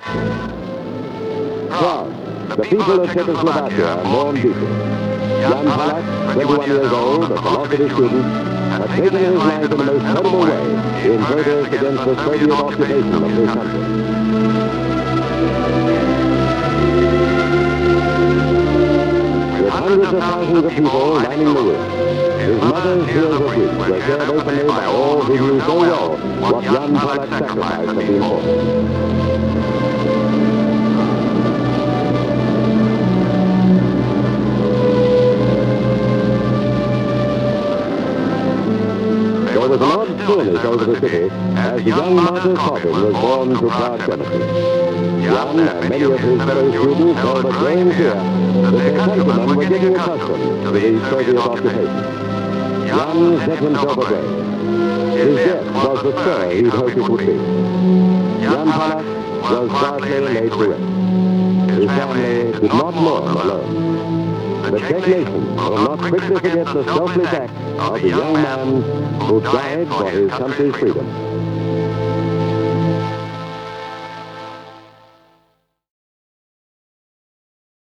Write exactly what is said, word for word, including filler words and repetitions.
Prague, the people of Czechoslovakia mourn deeply. Jan Palach, twenty-one years old, a philosophy student, had taken his life in the most terrible way in protest against the Soviet occupation of his country. With hundreds of thousands of people lining the room, his mother's tears of grief were shared openly by all who knew so well what Jan Palach's sacrifice had been for. There was an odd stillness over the city as the young martyr's coffin was borne to Prague Cemetery. Jan and many of his fellow students held a growing fear that their countrymen were getting accustomed to the Soviet occupation. Jan set himself a grave. His death was the spur he'd hoped it would be. Jan Palach was quietly laid to rest. His family did not mourn alone. The Czech nation will not quickly forget the selfless act of the young man who died for his country's freedom.